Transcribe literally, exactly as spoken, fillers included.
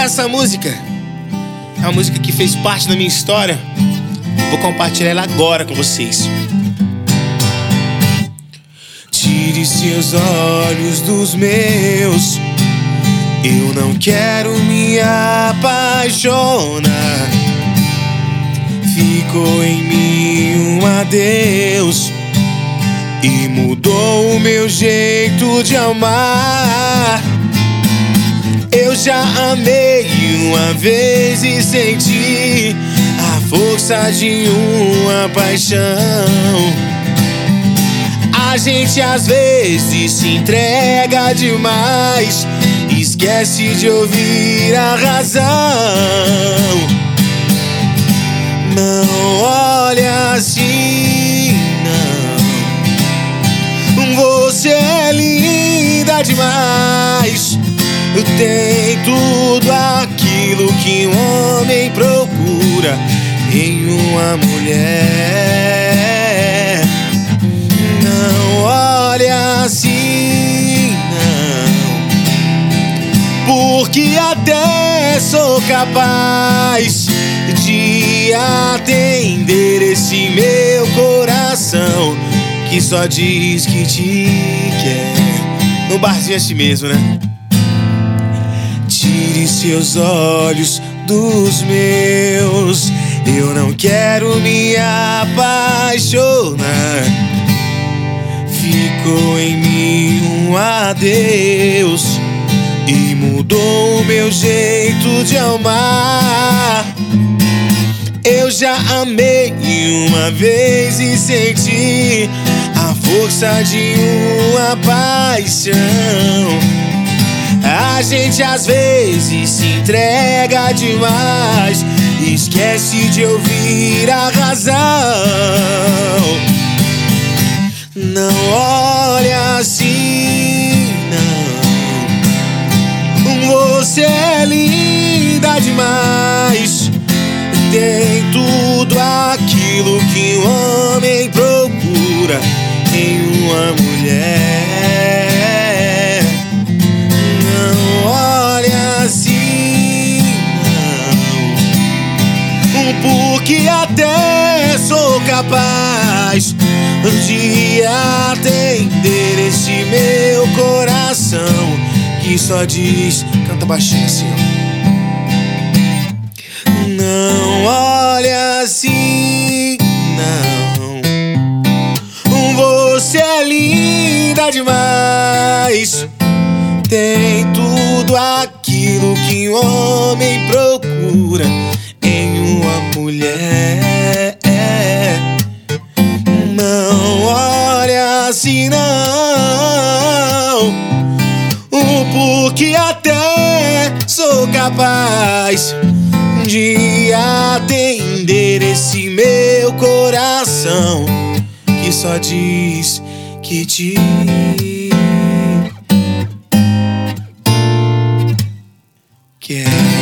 Essa música é uma música que fez parte da minha história. Vou compartilhar ela agora com vocês. Tire seus olhos dos meus, eu não quero me apaixonar. Ficou em mim um adeus e mudou o meu jeito de amar. Eu já amei uma vez e senti a força de uma paixão. A gente às vezes se entrega demais, esquece de ouvir a razão. Não olha assim, não. Você é linda demais, tem tudo aquilo que um homem procura em uma mulher. Não olha assim, não, porque até sou capaz de atender esse meu coração que só diz que te quer. No barzinho é assim mesmo, né? Tire seus olhos dos meus, eu não quero me apaixonar. Ficou em mim um adeus e mudou o meu jeito de amar. Eu já amei uma vez e senti a força de uma paixão. A gente às vezes se entrega demais, esquece de ouvir a razão. Não olha assim, não. Você é linda demais, tem tudo aquilo que um homem procura em uma mulher. Não olha assim, não, porque até sou capaz de atender esse meu coração que só diz, canta baixinho assim, ó. Não olha assim, não. Você é linda demais, tem tudo aquilo que um homem procura em uma mulher. Não olha assim, não, porque até sou capaz de atender esse meu coração que só diz que te quer.